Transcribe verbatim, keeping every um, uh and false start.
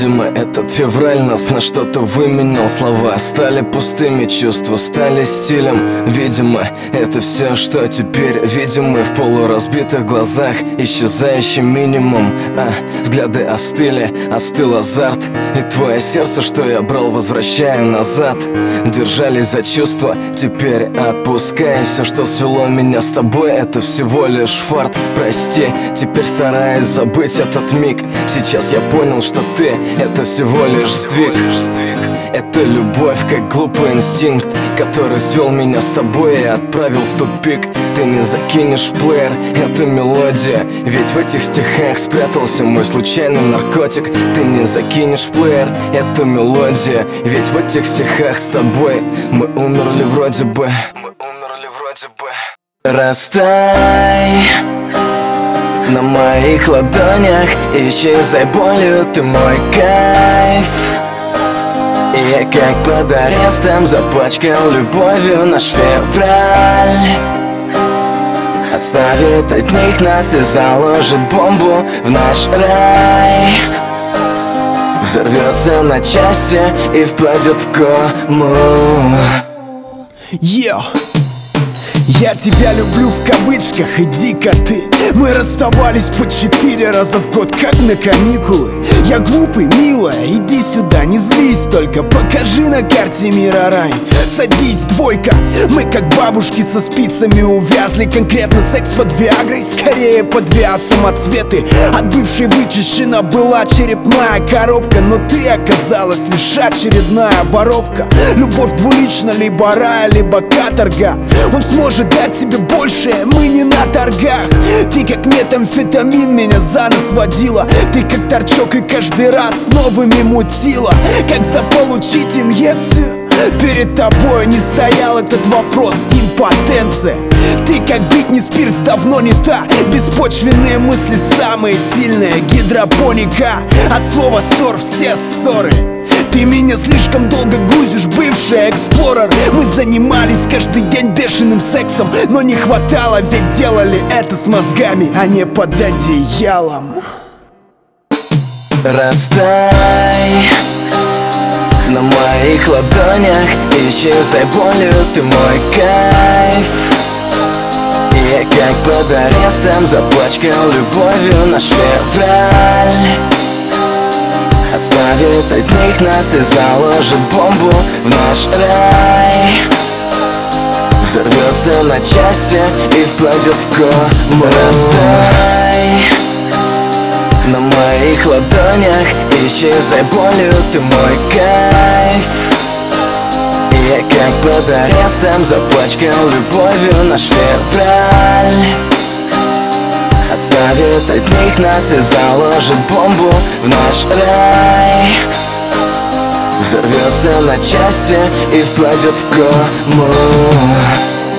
Видимо, этот февраль нас на что-то выменял. Слова стали пустыми, чувства стали стилем. Видимо, это все, что теперь видим мы в полуразбитых глазах. Исчезающий минимум, а взгляды остыли, остыл азарт. И твое сердце, что я брал, возвращаю назад. Держались за чувства, теперь отпускай. Все, что свело меня с тобой, это всего лишь фарт. Прости, теперь стараюсь забыть этот миг. Сейчас я понял, что ты — это всего лишь сдвиг. Это любовь, как глупый инстинкт, который свел меня с тобой и отправил в тупик. Ты не закинешь в плеер эту мелодию, ведь в этих стихах спрятался мой случайный наркотик. Ты не закинешь в плеер эту мелодию, ведь в этих стихах с тобой мы умерли вроде бы. Мы умерли вроде бы. Растай на моих ладонях, исчезай болью, ты мой кайф. И я как под арестом запачкал любовью наш февраль. Оставит от них нас и заложит бомбу в наш рай. Взорвется на части и впадет в кому. Йо! Я тебя люблю в кавычках, иди-ка ты. Мы расставались по четыре раза в год, как на каникулы. Я глупый, милая, иди сюда, не злись только. Покажи на карте мира рай. Садись, двойка. Мы как бабушки со спицами увязли. Конкретно секс под виагрой, скорее под виасом. А цветы от бывшей вычищена была черепная коробка. Но ты оказалась лишь очередная воровка. Любовь двулична, либо рай, либо каторга. Он сможет дать тебе больше, мы не на торгах. Ты как метамфетамин меня за нос водила. Ты как торчок и каждый раз с новыми мутила. Как заполучить инъекцию? Перед тобой не стоял этот вопрос, импотенция. Ты как Бритни Спирс, давно не та. Беспочвенные мысли самые сильные, гидропоника. От слова ссор все ссоры. Ты меня слишком долго грузишь, бывший эксплорер. Мы занимались каждый день бешеным сексом, но не хватало, ведь делали это с мозгами, а не под одеялом. Растай на моих ладонях, исчезай болью, ты мой кайф. И я как под арестом запачкал любовью наш февраль. Оставит от них нас и заложит бомбу в наш рай. Взорвется на части и впадет в кому. Растай на моих ладонях, исчезай болью, ты мой кайф. И я как под арестом запачкал любовью наш февраль. Оставит от них нас и заложит бомбу в наш рай. Взорвется на части и впадет в кому.